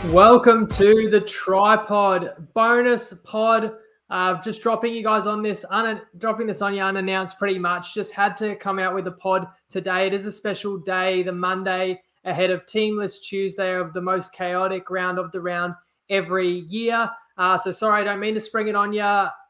Welcome to the Tripod bonus pod. Just dropping you guys on this, dropping this on you unannounced pretty much. Just had to come out with a pod today. It is a special day, the Monday ahead of Teamless Tuesday of the most chaotic round of the round every year. So sorry, I don't mean to spring it on you.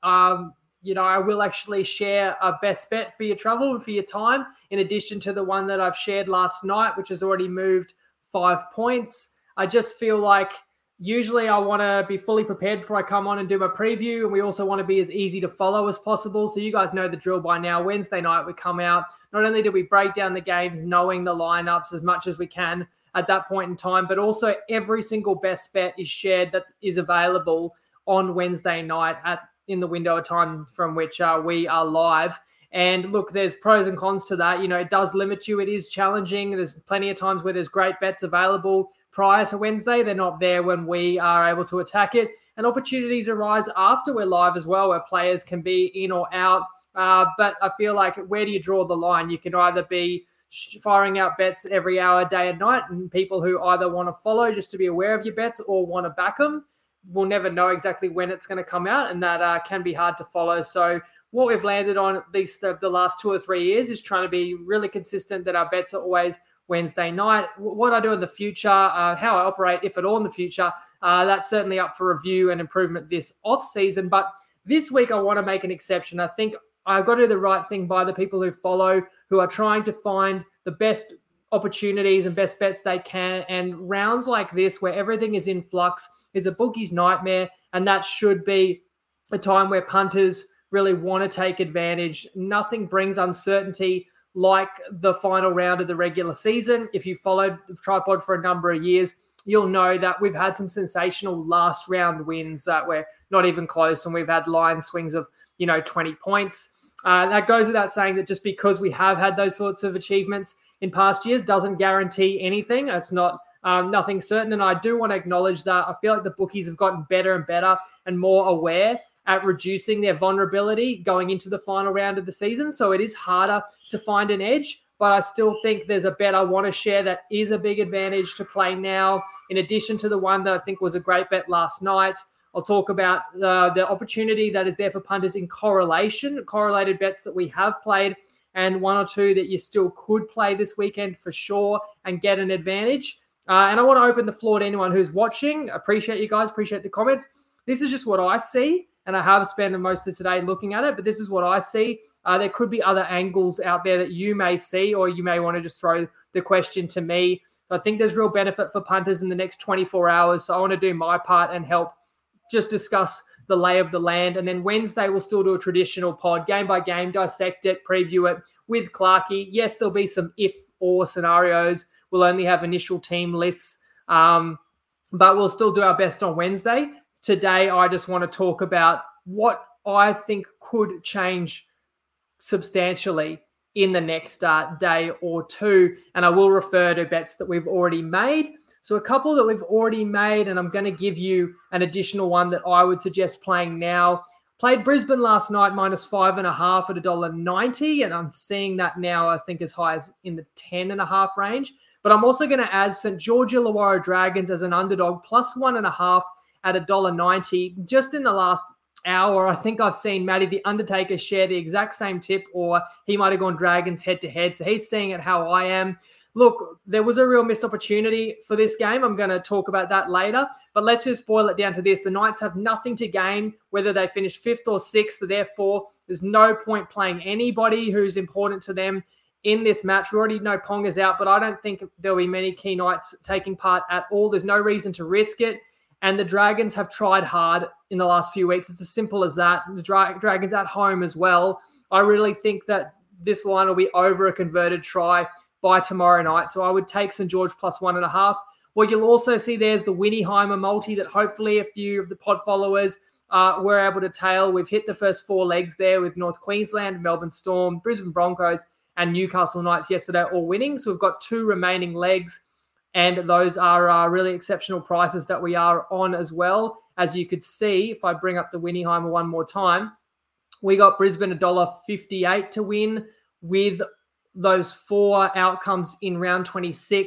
I will actually share a best bet for your travel and for your time, in addition to the one that I've shared last night, which has already moved 5 points. I just feel like usually I want to be fully prepared before I come on and do my preview. And we also want to be as easy to follow as possible. So you guys know the drill by now. Wednesday night we come out. Not only do we break down the games, knowing the lineups as much as we can at that point in time, but also every single best bet is shared that is available on Wednesday night in the window of time from which we are live. And look, there's pros and cons to that. It does limit you. It is challenging. There's plenty of times where there's great bets available prior to Wednesday. They're not there when we are able to attack it. And opportunities arise after we're live as well, where players can be in or out. But I feel like, where do you draw the line? You can either be firing out bets every hour, day and night, and people who either want to follow just to be aware of your bets or want to back them will never know exactly when it's going to come out, and that can be hard to follow. So what we've landed on, at least the last 2 or 3 years, is trying to be really consistent that our bets are always Wednesday night. What I do in the future, how I operate, if at all in the future, that's certainly up for review and improvement this off season. But this week I want to make an exception. I think I've got to do the right thing by the people who follow, who are trying to find the best opportunities and best bets they can. And rounds like this, where everything is in flux, is a bookie's nightmare. And that should be a time where punters really want to take advantage. Nothing brings uncertainty like the final round of the regular season. If you followed the Tripod for a number of years, you'll know that we've had some sensational last round wins that were not even close, and we've had line swings of 20 points. That goes without saying that just because we have had those sorts of achievements in past years doesn't guarantee anything. It's not nothing certain, and I do want to acknowledge that I feel like the bookies have gotten better and better and more aware at reducing their vulnerability going into the final round of the season. So it is harder to find an edge, but I still think there's a bet I want to share that is a big advantage to play now, in addition to the one that I think was a great bet last night. I'll talk about the opportunity that is there for punters in correlated bets that we have played, and 1 or 2 that you still could play this weekend for sure and get an advantage. And I want to open the floor to anyone who's watching. Appreciate you guys, appreciate the comments. This is just what I see, and I have spent most of today looking at it, but this is what I see. There could be other angles out there that you may see, or you may want to just throw the question to me. So I think there's real benefit for punters in the next 24 hours. So I want to do my part and help just discuss the lay of the land. And then Wednesday, we'll still do a traditional pod, game by game, dissect it, preview it with Clarkey. Yes, there'll be some if-or scenarios. We'll only have initial team lists, but we'll still do our best on Wednesday. Today, I just want to talk about what I think could change substantially in the next day or two. And I will refer to bets that we've already made. So a couple that we've already made, and I'm going to give you an additional one that I would suggest playing now. Played Brisbane last night, -5.5 at $1.90. And I'm seeing that now, I think, as high as in the 10.5 range. But I'm also going to add St. George Illawarra Dragons as an underdog, +1.5 at $1.90. Just in the last hour, I think I've seen Matty the Undertaker share the exact same tip, or he might have gone Dragons head-to-head. So he's seeing it how I am. Look, there was a real missed opportunity for this game. I'm going to talk about that later. But let's just boil it down to this. The Knights have nothing to gain, whether they finish 5th or 6th. So therefore, there's no point playing anybody who's important to them in this match. We already know Ponga's out, but I don't think there'll be many key Knights taking part at all. There's no reason to risk it. And the Dragons have tried hard in the last few weeks. It's as simple as that. The Dragons at home as well. I really think that this line will be over a converted try by tomorrow night. So I would take St. George +1.5. What you'll also see there's the Winnieheimer multi that hopefully a few of the pod followers were able to tail. We've hit the first 4 legs there with North Queensland, Melbourne Storm, Brisbane Broncos, and Newcastle Knights yesterday all winning. So we've got 2 remaining legs, and those are really exceptional prices that we are on as well. As you could see, if I bring up the Winnieheimer one more time, we got Brisbane $1.58 to win with those 4 outcomes in round 26.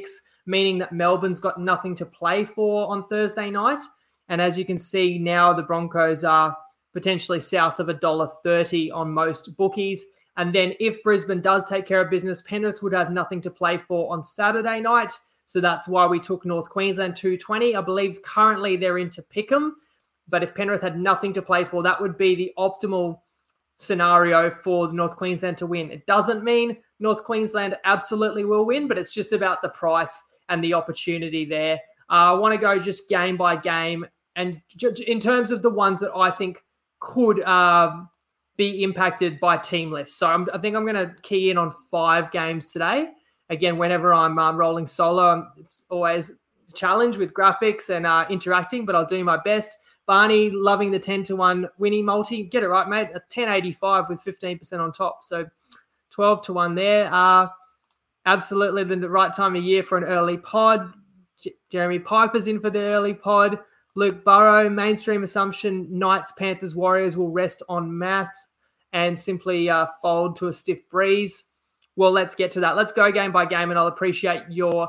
meaning that Melbourne's got nothing to play for on Thursday night. And as you can see now, the Broncos are potentially south of $1.30 on most bookies. And then if Brisbane does take care of business, Penrith would have nothing to play for on Saturday night. So that's why we took North Queensland 220. I believe currently they're into Pick'em. But if Penrith had nothing to play for, that would be the optimal scenario for North Queensland to win. It doesn't mean North Queensland absolutely will win, but it's just about the price and the opportunity there. I want to go just game by game. And in terms of the ones that I think could be impacted by team lists. So I think I'm going to key in on 5 games today. Again, whenever I'm rolling solo, it's always a challenge with graphics and interacting, but I'll do my best. Barney, loving the 10-1 winning multi. Get it right, mate. A 10.85 with 15% on top. So 12-1 there. Absolutely the right time of year for an early pod. Jeremy Piper's in for the early pod. Luke Burrow, mainstream assumption, Knights, Panthers, Warriors will rest en masse and simply fold to a stiff breeze. Well, let's get to that. Let's go game by game, and I'll appreciate your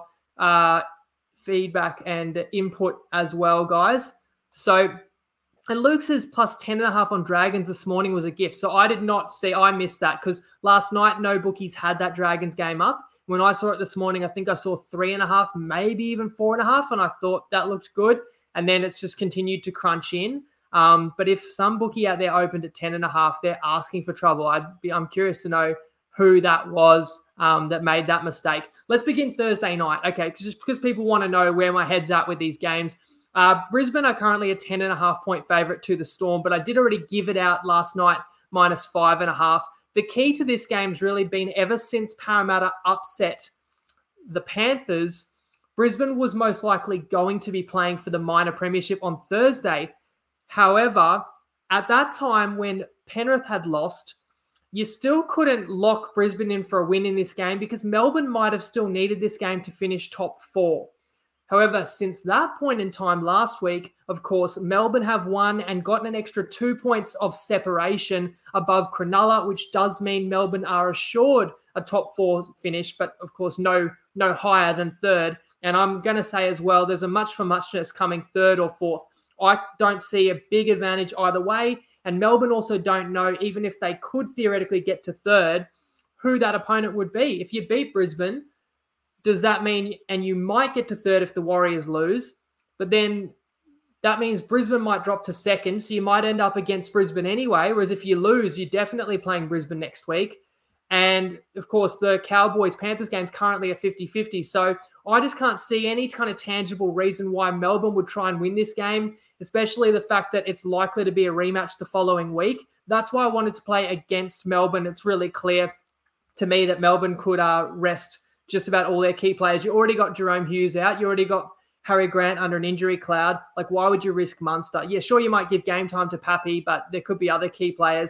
feedback and input as well, guys. So, and Luke says plus 10.5 on Dragons this morning was a gift. So I did not see, I missed that because last night no bookies had that Dragons game up. When I saw it this morning, I think I saw 3.5, maybe even 4.5, and I thought that looked good. And then it's just continued to crunch in. But if some bookie out there opened at 10.5, they're asking for trouble. I'm curious to know who that was that made that mistake. Let's begin Thursday night. Okay, just because people want to know where my head's at with these games. Brisbane are currently a 10.5 point favourite to the Storm, but I did already give it out last night, minus 5.5. The key to this game's really been ever since Parramatta upset the Panthers, Brisbane was most likely going to be playing for the minor premiership on Thursday. However, at that time when Penrith had lost, you still couldn't lock Brisbane in for a win in this game because Melbourne might have still needed this game to finish top 4. However, since that point in time last week, of course, Melbourne have won and gotten an extra 2 points of separation above Cronulla, which does mean Melbourne are assured a top 4 finish, but of course no higher than 3rd. And I'm going to say as well, there's a much for muchness coming 3rd or 4th. I don't see a big advantage either way. And Melbourne also don't know, even if they could theoretically get to 3rd, who that opponent would be. If you beat Brisbane, does that mean, and you might get to 3rd if the Warriors lose, but then that means Brisbane might drop to 2nd, so you might end up against Brisbane anyway, whereas if you lose, you're definitely playing Brisbane next week. And, of course, the Cowboys-Panthers game's currently a 50-50, so I just can't see any kind of tangible reason why Melbourne would try and win this game, especially the fact that it's likely to be a rematch the following week. That's why I wanted to play against Melbourne. It's really clear to me that Melbourne could rest just about all their key players. You already got Jerome Hughes out. You already got Harry Grant under an injury cloud. Like, why would you risk Munster? Yeah, sure, you might give game time to Pappy, but there could be other key players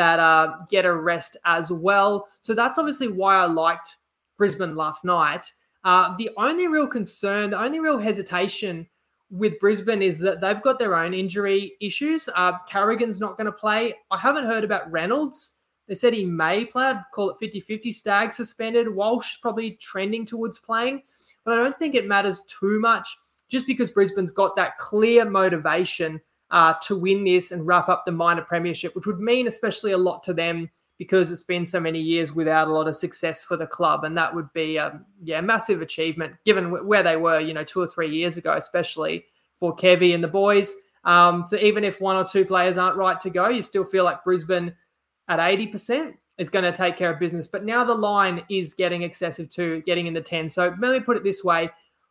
that get a rest as well. So that's obviously why I liked Brisbane last night. The only real concern, the only real hesitation with Brisbane is that they've got their own injury issues. Carrigan's not going to play. I haven't heard about Reynolds. They said he may play. I'd call it 50-50. Stagg suspended. Walsh probably trending towards playing. But I don't think it matters too much just because Brisbane's got that clear motivation to win this and wrap up the minor premiership, which would mean especially a lot to them because it's been so many years without a lot of success for the club. And that would be a massive achievement given where they were, 2 or 3 years ago, especially for Kevy and the boys. So even if 1 or 2 players aren't right to go, you still feel like Brisbane at 80% is going to take care of business. But now the line is getting excessive too, getting in the 10. So let me put it this way.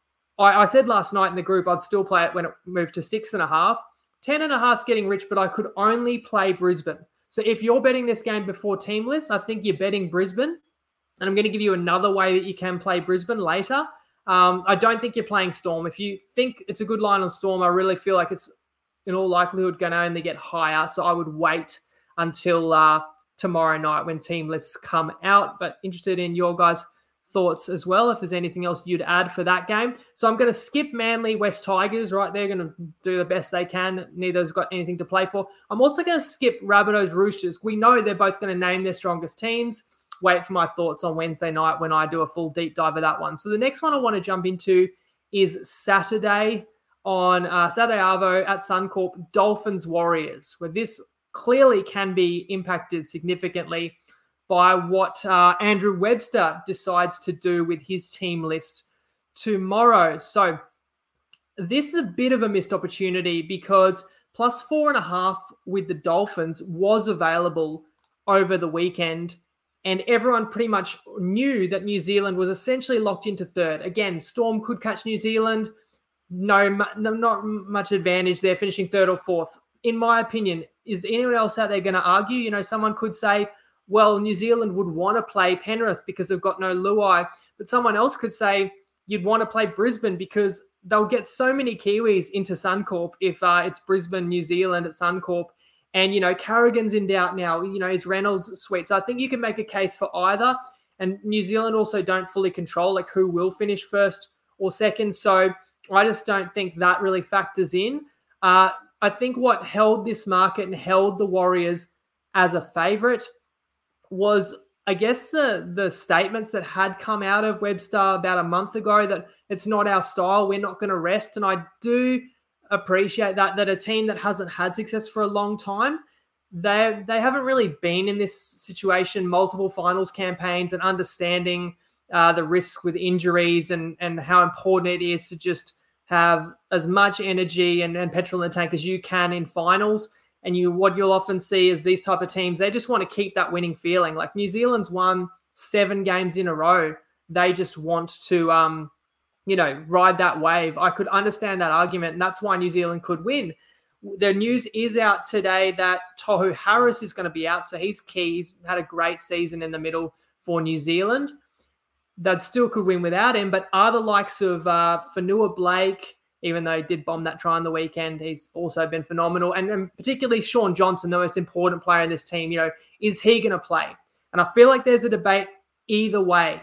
I said last night in the group I'd still play it when it moved to 6.5. 10.5 is getting rich, but I could only play Brisbane. So if you're betting this game before team lists, I think you're betting Brisbane. And I'm going to give you another way that you can play Brisbane later. I don't think you're playing Storm. If you think it's a good line on Storm, I really feel like it's in all likelihood going to only get higher. So I would wait until tomorrow night when team lists come out. But interested in your guys' thoughts as well, if there's anything else you'd add for that game. So I'm going to skip Manly West Tigers, right? They're going to do the best they can. Neither's got anything to play for. I'm also going to skip Rabbitohs Roosters. We know they're both going to name their strongest teams. wait for my thoughts on Wednesday night when I do a full deep dive of that one. So the next one I want to jump into is Saturday on Saturday Arvo at Suncorp, Dolphins Warriors, where this clearly can be impacted significantly by what Andrew Webster decides to do with his team list tomorrow. So this is a bit of a missed opportunity because plus 4.5 with the Dolphins was available over the weekend, and everyone pretty much knew that New Zealand was essentially locked into third. Again, Storm could catch New Zealand. No, not much advantage there, finishing third or fourth. In my opinion, is anyone else out there going to argue? You know, someone could say, well, New Zealand would want to play Penrith because they've got no Luai. But someone else could say you'd want to play Brisbane because they'll get so many Kiwis into Suncorp if it's Brisbane, New Zealand at Suncorp. And, you know, Carrigan's in doubt now. You know, is Reynolds sweet? So I think you can make a case for either. And New Zealand also don't fully control, like, who will finish first or second. So I just don't think that really factors in. I think what held this market and held the Warriors as a favourite was, I guess, the statements that had come out of Webster about a month ago that it's not our style, we're not going to rest. And I do appreciate that a team that hasn't had success for a long time, they haven't really been in this situation, multiple finals campaigns, and understanding the risks with injuries and how important it is to just have as much energy and petrol in the tank as you can in finals. And what you'll often see is these type of teams, they just want to keep that winning feeling. Like New Zealand's won 7 games in a row. They just want to, ride that wave. I could understand that argument, and that's why New Zealand could win. The news is out today that Tohu Harris is going to be out, so he's key. He's had a great season in the middle for New Zealand. That still could win without him, but are the likes of Fanua Blake, even though he did bomb that try on the weekend, he's also been phenomenal. And particularly Shaun Johnson, the most important player in this team, you know, is he going to play? And I feel like there's a debate either way.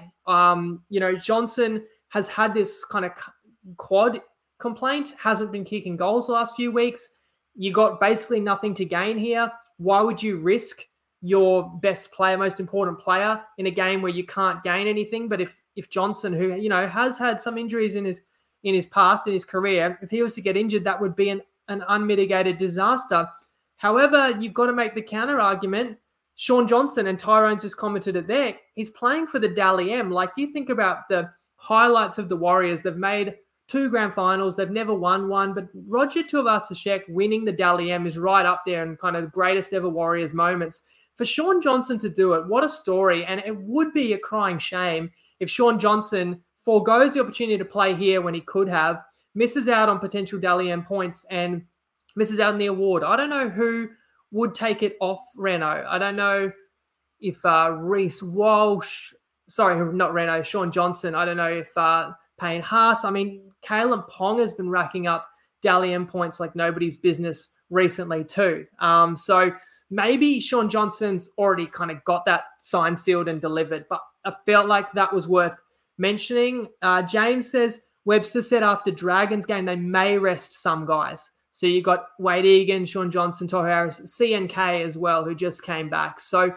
Johnson has had this kind of quad complaint, hasn't been kicking goals the last few weeks. You got basically nothing to gain here. Why would you risk your best player, most important player in a game where you can't gain anything? But if Johnson, who, you know, has had some injuries in his past, in his career, if he was to get injured, that would be an unmitigated disaster. However, you've got to make the counter argument. Shaun Johnson, and Tyrone's just commented it there, he's playing for the Dally M. Like, you think about the highlights of the Warriors. They've made 2 grand finals. They've never won one. But Roger Tuivasa-Sheck winning the Dally M is right up there in kind of the greatest ever Warriors moments. For Shaun Johnson to do it, what a story. And it would be a crying shame if Shaun Johnson forgoes the opportunity to play here when he could have, misses out on potential Dally M points, and misses out on the award. I don't know who would take it off Reno. I don't know if Reece Walsh, Shaun Johnson. I don't know if Payne Haas. I mean, Kalen Pong has been racking up Dally M points like nobody's business recently too. So maybe Shaun Johnson's already kind of got that signed, sealed, and delivered, but I felt like that was worth mentioning. James says, Webster said after Dragons game, they may rest some guys. So you got Wade Egan, Shaun Johnson, Tohu Harris, CNK as well, who just came back. So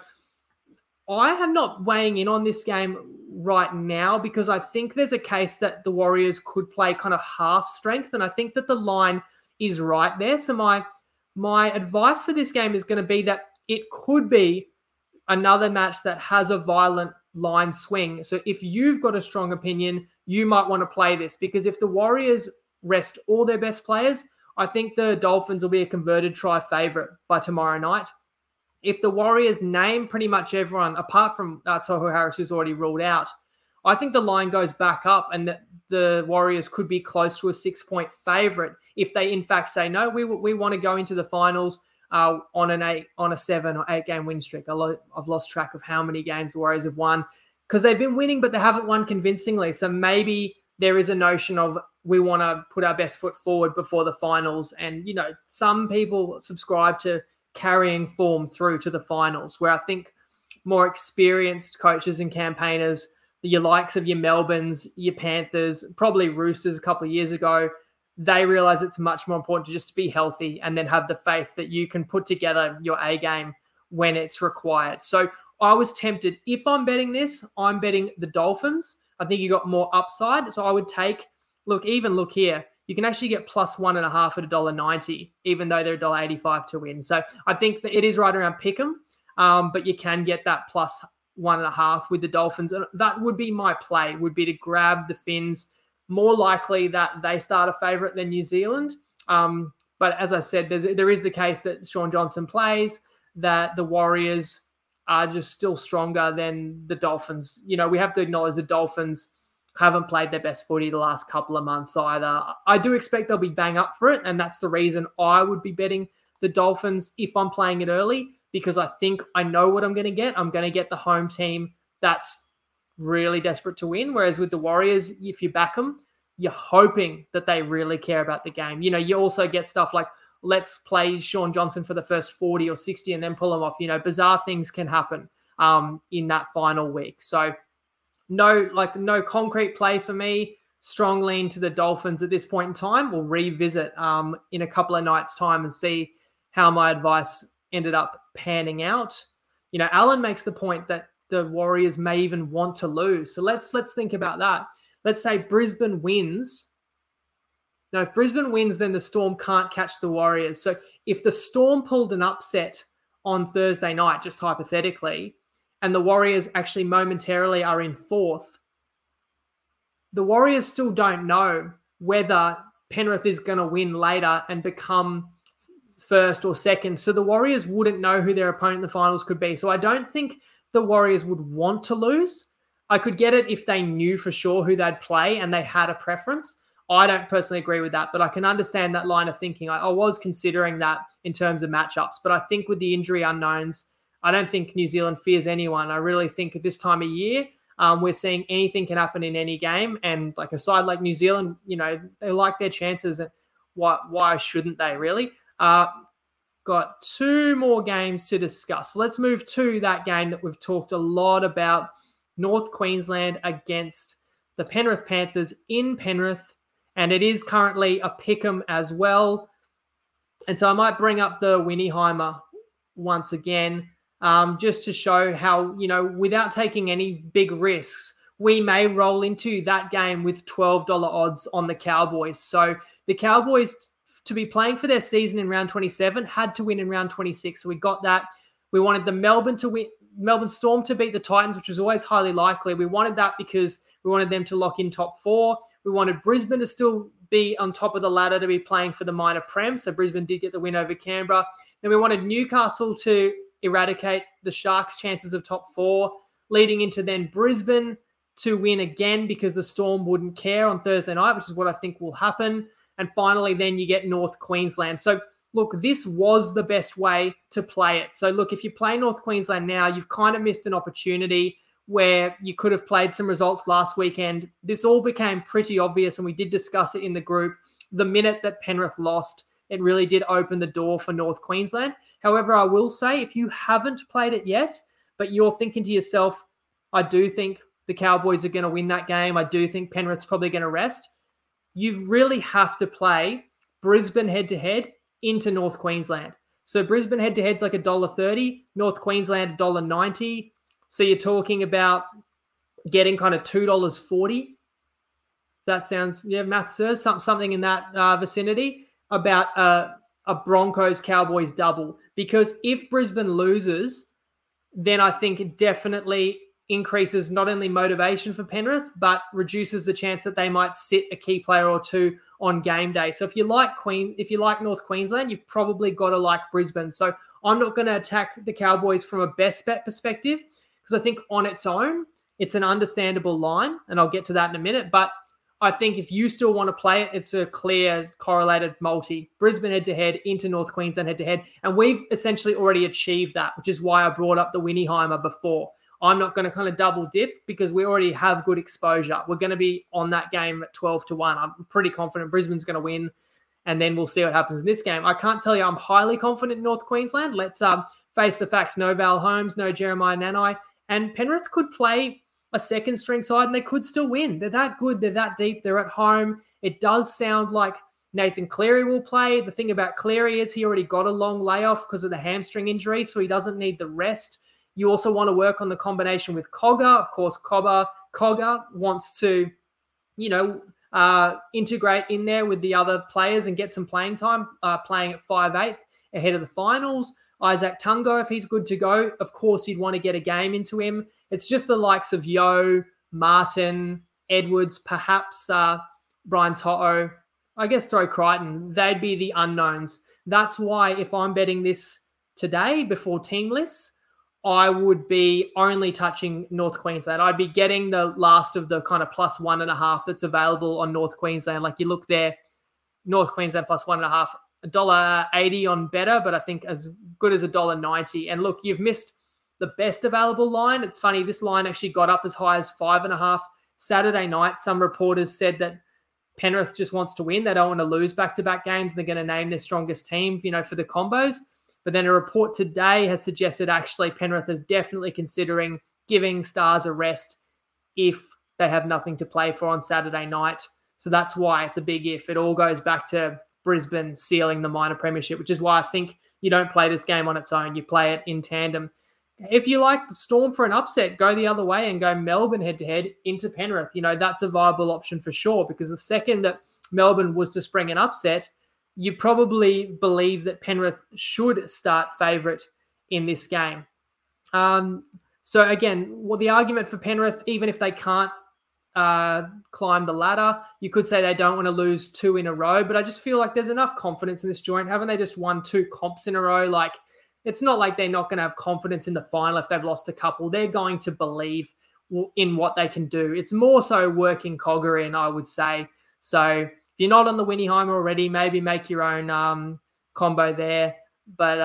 I am not weighing in on this game right now because I think there's a case that the Warriors could play kind of half strength, and I think that the line is right there. So my advice for this game is going to be that it could be another match that has a violent line swing. So if you've got a strong opinion, you might want to play this, because if the Warriors rest all their best players, I think the Dolphins will be a converted try favorite by tomorrow night. If the Warriors name pretty much everyone, apart from Tohu Harris, who's already ruled out, I think the line goes back up and that the Warriors could be close to a 6-point favorite if they in fact say, no, we want to go into the finals on a 7 or 8 game win streak. I've lost track of how many games the Warriors have won because they've been winning, but they haven't won convincingly. So maybe there is a notion of we want to put our best foot forward before the finals. And, you know, some people subscribe to carrying form through to the finals, where I think more experienced coaches and campaigners, your likes of your Melbournes, your Panthers, probably Roosters a couple of years ago, they realize it's much more important to just be healthy and then have the faith that you can put together your A game when it's required. So I was tempted. If I'm betting this, I'm betting the Dolphins. I think you got more upside. So I would take, look here. You can actually get plus 1.5 at $1.90, even though they're $1.85 to win. So I think that it is right around pick'em, but you can get that plus 1.5 with the Dolphins. And that would be my play, would be to grab the Finns. More likely that they start a favourite than New Zealand. But as I said, there is the case that Sean Johnson plays, that the Warriors are just still stronger than the Dolphins. You know, we have to acknowledge the Dolphins haven't played their best footy the last couple of months either. I do expect they'll be bang up for it, and that's the reason I would be betting the Dolphins if I'm playing it early, because I think I know what I'm going to get. I'm going to get the home team that's really desperate to win, whereas with the Warriors, if you back them, you're hoping that they really care about the game. You know, you also get stuff like, let's play Sean Johnson for the first 40 or 60 and then pull him off. You know, bizarre things can happen in that final week. So no concrete play for me. Strong lean to the Dolphins at this point in time. We'll revisit in a couple of nights' time and see how my advice ended up panning out. You know, Alan makes the point that the Warriors may even want to lose. So let's think about that. Let's say Brisbane wins. Now, if Brisbane wins, then the Storm can't catch the Warriors. So if the Storm pulled an upset on Thursday night, just hypothetically, and the Warriors actually momentarily are in fourth, the Warriors still don't know whether Penrith is going to win later and become first or second. So the Warriors wouldn't know who their opponent in the finals could be. So I don't think the Warriors would want to lose. I could get it if they knew for sure who they'd play and they had a preference. I don't personally agree with that, but I can understand that line of thinking. I was considering that in terms of matchups, but I think with the injury unknowns, I don't think New Zealand fears anyone. I really think at this time of year, we're seeing anything can happen in any game. And like a side like New Zealand, you know, they like their chances. Why shouldn't they really? Got two more games to discuss. Let's move to that game that we've talked a lot about, North Queensland against the Penrith Panthers in Penrith. And it is currently a pick'em as well. And so I might bring up the Winniheimer once again, just to show how, you know, without taking any big risks, we may roll into that game with $12 odds on the Cowboys. So the Cowboys, to be playing for their season in round 27, had to win in round 26. So we got that. We wanted the Melbourne Storm to beat the Titans, which was always highly likely. We wanted that because we wanted them to lock in top 4. We wanted Brisbane to still be on top of the ladder to be playing for the minor prem. So Brisbane did get the win over Canberra. Then we wanted Newcastle to eradicate the Sharks' chances of top 4, leading into then Brisbane to win again because the Storm wouldn't care on Thursday night, which is what I think will happen. And finally, then you get North Queensland. So look, this was the best way to play it. So look, if you play North Queensland now, you've kind of missed an opportunity where you could have played some results last weekend. This all became pretty obvious, and we did discuss it in the group. The minute that Penrith lost, it really did open the door for North Queensland. However, I will say, if you haven't played it yet, but you're thinking to yourself, I do think the Cowboys are going to win that game, I do think Penrith's probably going to rest, you really have to play Brisbane head-to-head into North Queensland. So Brisbane head-to-head's like $1.30, North Queensland $1.90. So you're talking about getting kind of $2.40. That sounds, math says something in that vicinity, about a Broncos-Cowboys double. Because if Brisbane loses, then I think it definitely increases not only motivation for Penrith, but reduces the chance that they might sit a key player or two on game day. So if you like North Queensland, you've probably got to like Brisbane. So I'm not going to attack the Cowboys from a best bet perspective, because I think on its own, it's an understandable line, and I'll get to that in a minute. But I think if you still want to play it, it's a clear correlated multi. Brisbane head-to-head into North Queensland head-to-head. And we've essentially already achieved that, which is why I brought up the Winniheimer before. I'm not going to kind of double dip because we already have good exposure. We're going to be on that game at 12-1. I'm pretty confident Brisbane's going to win, and then we'll see what happens in this game. I can't tell you I'm highly confident in North Queensland. Let's face the facts. No Val Holmes, no Jeremiah Nanai. And Penrith could play a second string side and they could still win. They're that good. They're that deep. They're at home. It does sound like Nathan Cleary will play. The thing about Cleary is he already got a long layoff because of the hamstring injury, so he doesn't need the rest. You also want to work on the combination with Cogger. Of course, Cogger wants to, integrate in there with the other players and get some playing time, playing at 5'8" ahead of the finals. Isaac Tungo, if he's good to go, of course you'd want to get a game into him. It's just the likes of Yeo, Martin, Edwards, perhaps Brian To'o, Crichton. They'd be the unknowns. That's why if I'm betting this today before team lists, I would be only touching North Queensland. I'd be getting the last of the kind of +1.5 that's available on North Queensland. Like you look there, North Queensland +1.5, $1.80 on better, but I think as good as $1.90. And look, you've missed the best available line. It's funny, this line actually got up as high as 5.5 Saturday night. Some reporters said that Penrith just wants to win. They don't want to lose back-to-back games. They're going to name their strongest team, for the combos. But then a report today has suggested actually Penrith is definitely considering giving Stars a rest if they have nothing to play for on Saturday night. So that's why it's a big if. It all goes back to Brisbane sealing the minor premiership, which is why I think you don't play this game on its own. You play it in tandem. If you like Storm for an upset, go the other way and go Melbourne head-to-head into Penrith. That's a viable option for sure, because the second that Melbourne was to spring an upset, you probably believe that Penrith should start favourite in this game. So again, the argument for Penrith, even if they can't climb the ladder, you could say they don't want to lose 2 in a row, but I just feel like there's enough confidence in this joint. Haven't they just won 2 comps in a row? Like, it's not like they're not going to have confidence in the final if they've lost a couple. They're going to believe in what they can do. It's more so working Cogger in, I would say. So if you're not on the Winnieheimer already, maybe make your own combo there. But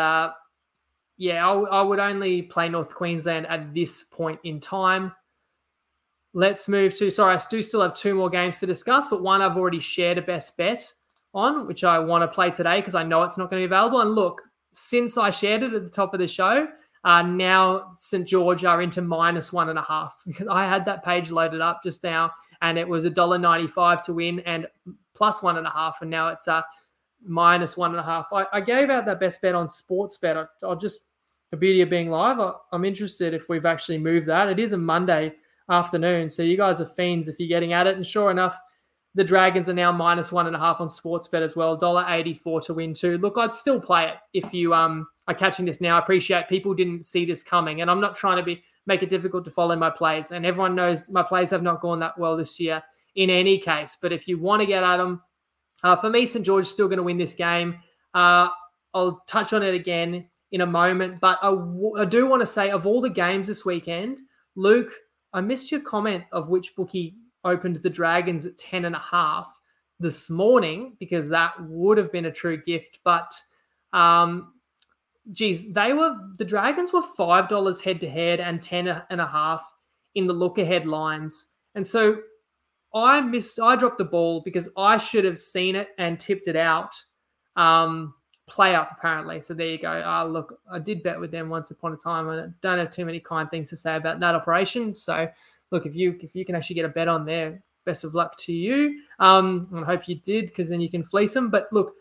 I would only play North Queensland at this point in time. Let's move to, I do still have 2 more games to discuss, but one I've already shared a best bet on, which I want to play today because I know it's not going to be available. And look, since I shared it at the top of the show, now St. George are into -1.5. Because I had that page loaded up just now, and it was $1.95 to win and +1.5, and now it's -1.5. I gave out that best bet on Sportsbet. I'll just, the beauty of being live, I'm interested if we've actually moved that. It is a Monday afternoon, so you guys are fiends if you're getting at it. And sure enough, the Dragons are now -1.5 on Sportsbet as well, $1.84 to win too. Look, I'd still play it if you are catching this now. I appreciate people didn't see this coming, and I'm not trying to make it difficult to follow my plays. And everyone knows my plays have not gone that well this year in any case. But if you want to get at them, for me, St. George is still going to win this game. I'll touch on it again in a moment, but I do want to say, of all the games this weekend, Luke, I missed your comment of which bookie opened the Dragons at 10.5 this morning, because that would have been a true gift. But, the Dragons were $5 head-to-head and 10.5 in the look-ahead lines. And so I dropped the ball because I should have seen it and tipped it out. Play up, apparently. So there you go. Look, I did bet with them once upon a time. I don't have too many kind things to say about that operation. So look, if you can actually get a bet on there, best of luck to you. I hope you did, because then you can fleece them. But look,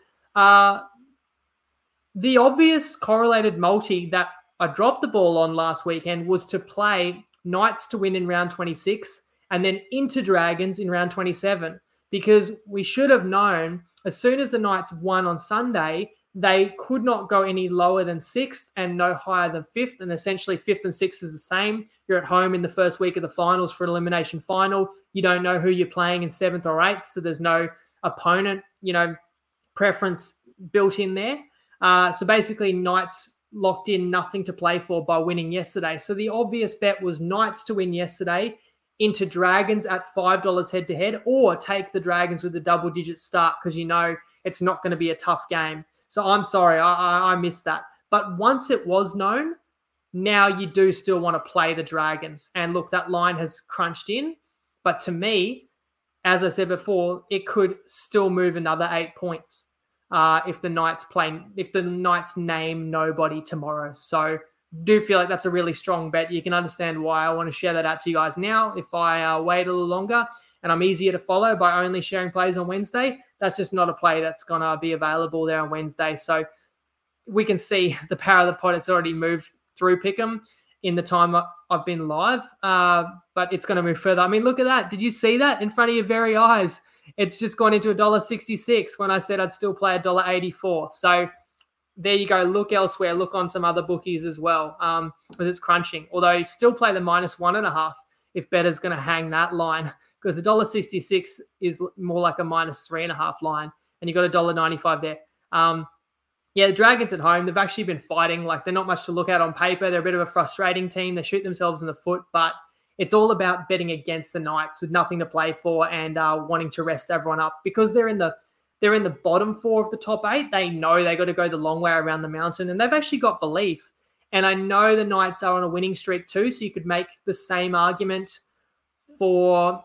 the obvious correlated multi that I dropped the ball on last weekend was to play Knights to win in round 26 and then into Dragons in round 27, because we should have known as soon as the Knights won on Sunday, they could not go any lower than 6th and no higher than 5th. And essentially 5th and 6th is the same. You're at home in the first week of the finals for an elimination final. You don't know who you're playing in 7th or 8th. So there's no opponent, preference built in there. So basically Knights locked in nothing to play for by winning yesterday. So the obvious bet was Knights to win yesterday into Dragons at $5 head-to-head, or take the Dragons with a double-digit start, because it's not going to be a tough game. So I'm sorry, I missed that. But once it was known, now you do still want to play the Dragons. And look, that line has crunched in. But to me, as I said before, it could still move another 8 points if the Knights name nobody tomorrow. So do feel like that's a really strong bet. You can understand why I want to share that out to you guys now. If I wait a little longer and I'm easier to follow by only sharing plays on Wednesday, that's just not a play that's going to be available there on Wednesday. So we can see the power of the pot. It's already moved through Pick'em. in the time I've been live, but it's going to move further. I mean, look at that. Did you see that in front of your very eyes? It's just gone into $1.66 when I said I'd still play $1.84. So there you go. Look elsewhere. Look on some other bookies as well, because it's crunching. Although you still play the -1.5 if better's going to hang that line, because $1.66 is more like a -3.5 line, and you got $1.95 there. Yeah, the Dragons at home, they've actually been fighting. Like, they're not much to look at on paper. They're a bit of a frustrating team. They shoot themselves in the foot, but it's all about betting against the Knights with nothing to play for and wanting to rest everyone up, because they're in the bottom 4 of the top 8. They know they got to go the long way around the mountain, and they've actually got belief. And I know the Knights are on a winning streak too, so you could make the same argument for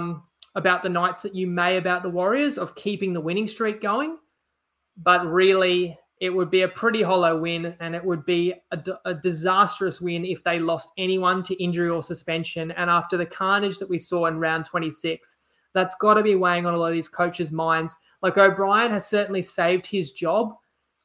about the Knights that you may about the Warriors of keeping the winning streak going. But really, it would be a pretty hollow win, and it would be a disastrous win if they lost anyone to injury or suspension. And after the carnage that we saw in round 26, that's got to be weighing on a lot of these coaches' minds. Like, O'Brien has certainly saved his job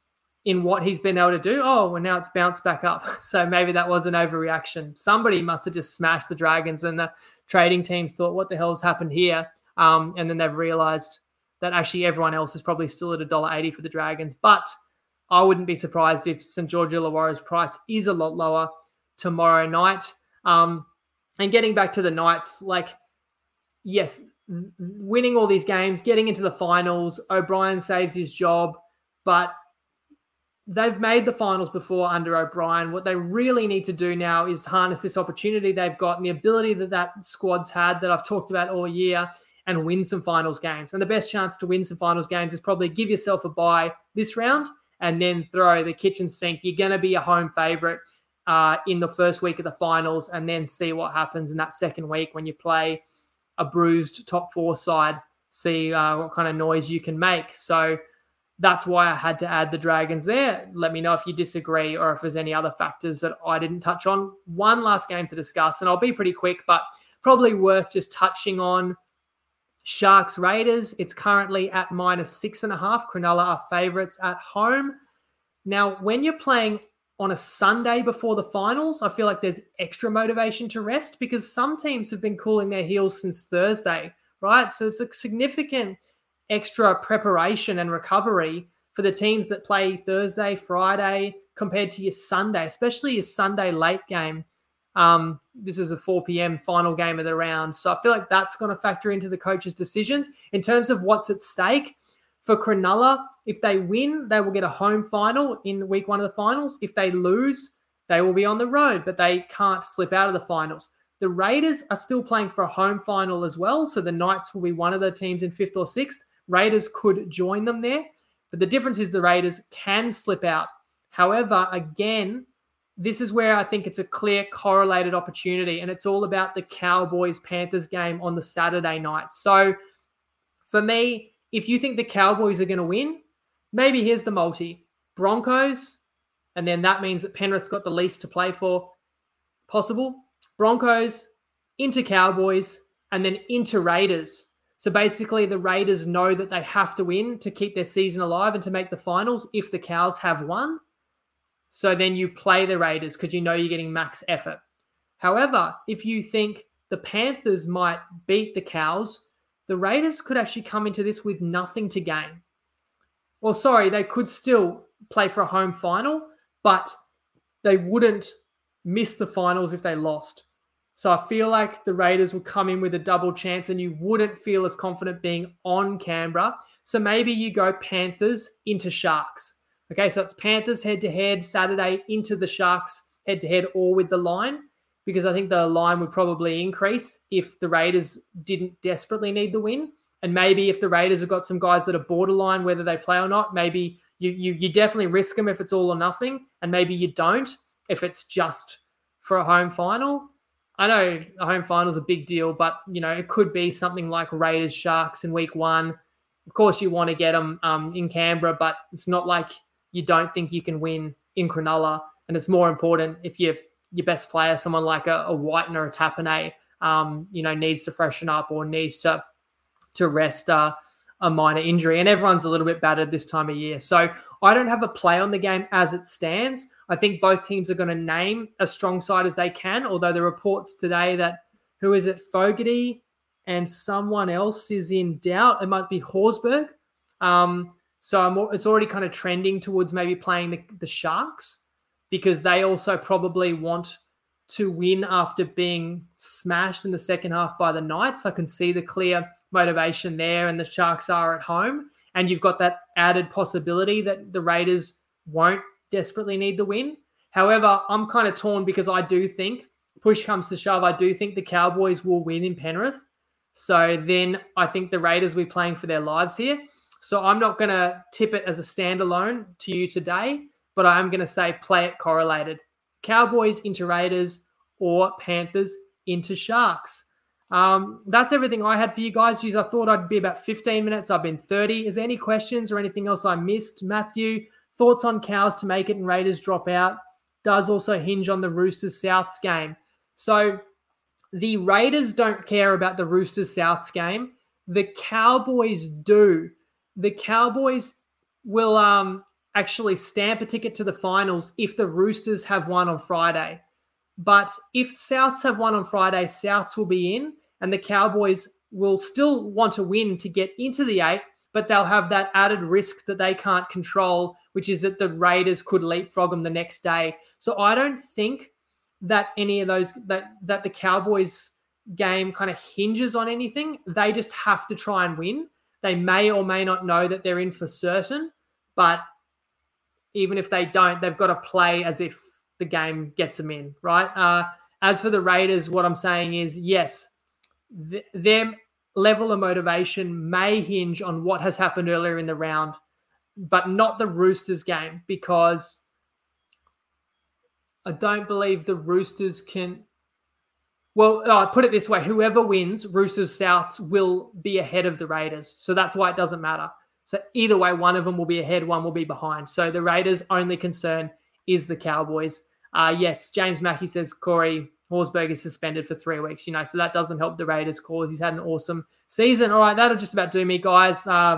in what he's been able to do. Oh, well, now it's bounced back up. So maybe that was an overreaction. Somebody must have just smashed the Dragons, and the trading teams thought, what the hell's happened here? And then they've realized that actually everyone else is probably still at $1.80 for the Dragons. But I wouldn't be surprised if St. George Illawarra's price is a lot lower tomorrow night. And getting back to the Knights, like, yes, winning all these games, getting into the finals, O'Brien saves his job, but they've made the finals before under O'Brien. What they really need to do now is harness this opportunity they've got and the ability that squad's had that I've talked about all year, and win some finals games. And the best chance to win some finals games is probably give yourself a bye this round and then throw the kitchen sink. You're going to be a home favourite in the first week of the finals, and then see what happens in that second week when you play a bruised top 4 side, see what kind of noise you can make. So that's why I had to add the Dragons there. Let me know if you disagree or if there's any other factors that I didn't touch on. One last game to discuss, and I'll be pretty quick, but probably worth just touching on. Sharks Raiders, it's currently at -6.5. Cronulla are favourites at home. Now, when you're playing on a Sunday before the finals, I feel like there's extra motivation to rest, because some teams have been cooling their heels since Thursday, right? So it's a significant extra preparation and recovery for the teams that play Thursday, Friday, compared to your Sunday, especially your Sunday late game. This is a 4 p.m. final game of the round. So I feel like that's going to factor into the coach's decisions. In terms of what's at stake for Cronulla, if they win, they will get a home final in week 1 of the finals. If they lose, they will be on the road, but they can't slip out of the finals. The Raiders are still playing for a home final as well. So the Knights will be one of the teams in 5th or 6th. Raiders could join them there. But the difference is the Raiders can slip out. However, again, this is where I think it's a clear correlated opportunity, and it's all about the Cowboys-Panthers game on the Saturday night. So for me, if you think the Cowboys are going to win, maybe here's the multi. Broncos, and then that means that Penrith's got the least to play for possible. Broncos into Cowboys, and then into Raiders. So basically the Raiders know that they have to win to keep their season alive and to make the finals if the Cows have won. So then you play the Raiders because you know you're getting max effort. However, if you think the Panthers might beat the Cows, the Raiders could actually come into this with nothing to gain. Well, sorry, they could still play for a home final, but they wouldn't miss the finals if they lost. So I feel like the Raiders will come in with a double chance, and you wouldn't feel as confident being on Canberra. So maybe you go Panthers into Sharks. Okay, so it's Panthers head-to-head Saturday into the Sharks head-to-head, or with the line, because I think the line would probably increase if the Raiders didn't desperately need the win. And maybe if the Raiders have got some guys that are borderline whether they play or not, maybe you definitely risk them if it's all or nothing, and maybe you don't if it's just for a home final. I know a home final is a big deal, but it could be something like Raiders Sharks in week 1. Of course, you want to get them in Canberra, but it's not like you don't think you can win in Cronulla. And it's more important if your best player, someone like a Whiten or a Tapine, needs to freshen up or needs to rest a minor injury. And everyone's a little bit battered this time of year. So I don't have a play on the game as it stands. I think both teams are going to name a strong side as they can, although the reports today that, who is it, Fogarty and someone else is in doubt. It might be Horsburgh. So it's already kind of trending towards maybe playing the Sharks, because they also probably want to win after being smashed in the second half by the Knights. I can see the clear motivation there, and the Sharks are at home. And you've got that added possibility that the Raiders won't desperately need the win. However, I'm kind of torn, because I do think, push comes to shove, I do think the Cowboys will win in Penrith. So then I think the Raiders will be playing for their lives here. So I'm not going to tip it as a standalone to you today, but I'm going to say play it correlated. Cowboys into Raiders or Panthers into Sharks. That's everything I had for you guys. Jeez, I thought I'd be about 15 minutes. I've been 30. Is there any questions or anything else I missed? Matthew, thoughts on Cows to make it and Raiders drop out? Does also hinge on the Roosters Souths game. So the Raiders don't care about the Roosters Souths game. The Cowboys do. The Cowboys will actually stamp a ticket to the finals if the Roosters have won on Friday. But if Souths have won on Friday, Souths will be in, and the Cowboys will still want to win to get into the 8, but they'll have that added risk that they can't control, which is that the Raiders could leapfrog them the next day. So I don't think that any of those, that the Cowboys game kind of hinges on anything. They just have to try and win. They may or may not know that they're in for certain, but even if they don't, they've got to play as if the game gets them in, right? As for the Raiders, what I'm saying is, yes, their level of motivation may hinge on what has happened earlier in the round, but not the Roosters game, because I don't believe the Roosters can... Well, I'll put it this way. Whoever wins, Roosters Souths will be ahead of the Raiders. So that's why it doesn't matter. So either way, one of them will be ahead, one will be behind. So the Raiders' only concern is the Cowboys. Yes, James Mackey says Corey Horsburgh is suspended for 3 weeks, so that doesn't help the Raiders' cause. He's had an awesome season. All right, that'll just about do me, guys.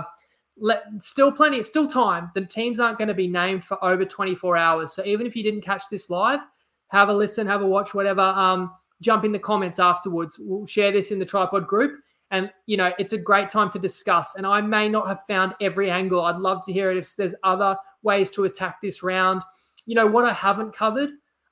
Still time. The teams aren't going to be named for over 24 hours. So even if you didn't catch this live, have a listen, have a watch, whatever. Jump in the comments afterwards. We'll share this in the Tripod group. And, it's a great time to discuss. And I may not have found every angle. I'd love to hear it if there's other ways to attack this round. What I haven't covered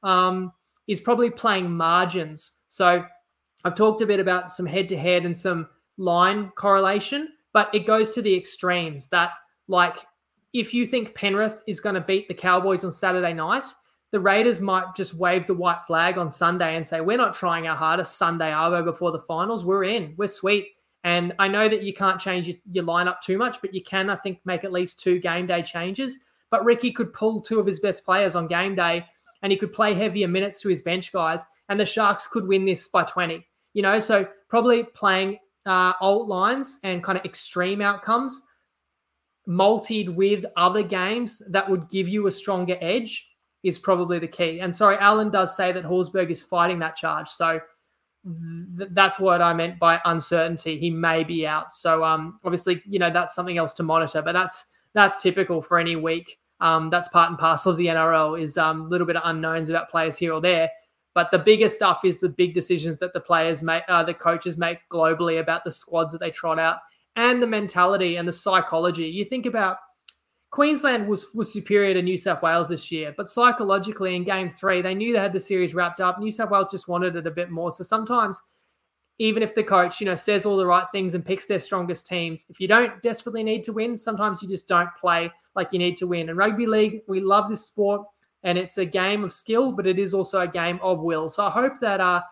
is probably playing margins. So I've talked a bit about some head-to-head and some line correlation, but it goes to the extremes that, like, if you think Penrith is going to beat the Cowboys on Saturday night, the Raiders might just wave the white flag on Sunday and say, we're not trying our hardest Sunday arvo before the finals. We're in. We're sweet. And I know that you can't change your lineup too much, but you can, I think, make at least 2 game day changes. But Ricky could pull 2 of his best players on game day, and he could play heavier minutes to his bench guys, and the Sharks could win this by 20. So probably playing alt lines and kind of extreme outcomes multied with other games that would give you a stronger edge is probably the key. And sorry, Alan does say that Horsburgh is fighting that charge. So that's what I meant by uncertainty. He may be out. So obviously, that's something else to monitor, but that's typical for any week. That's part and parcel of the NRL, is a little bit of unknowns about players here or there. But the bigger stuff is the big decisions that the players make, the coaches make globally about the squads that they trot out, and the mentality and the psychology. You think about Queensland was superior to New South Wales this year, but psychologically in Game 3, they knew they had the series wrapped up. New South Wales just wanted it a bit more. So sometimes, even if the coach, says all the right things and picks their strongest teams, if you don't desperately need to win, sometimes you just don't play like you need to win. And rugby league, we love this sport, and it's a game of skill, but it is also a game of will. So I hope that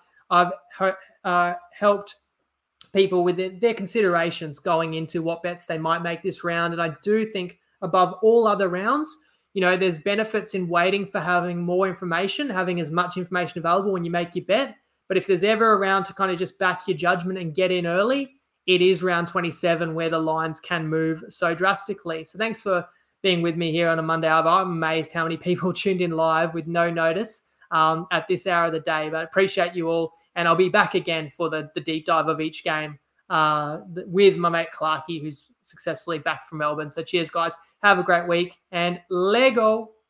I've helped people with their considerations going into what bets they might make this round. And I do think, above all other rounds, there's benefits in waiting for having more information, having as much information available when you make your bet. But if there's ever a round to kind of just back your judgment and get in early, it is round 27 where the lines can move so drastically. So thanks for being with me here on a Monday. I'm amazed how many people tuned in live with no notice at this hour of the day. But I appreciate you all. And I'll be back again for the deep dive of each game with my mate Clarkey, who's successfully back from Melbourne. So cheers, guys. Have a great week, and Lego.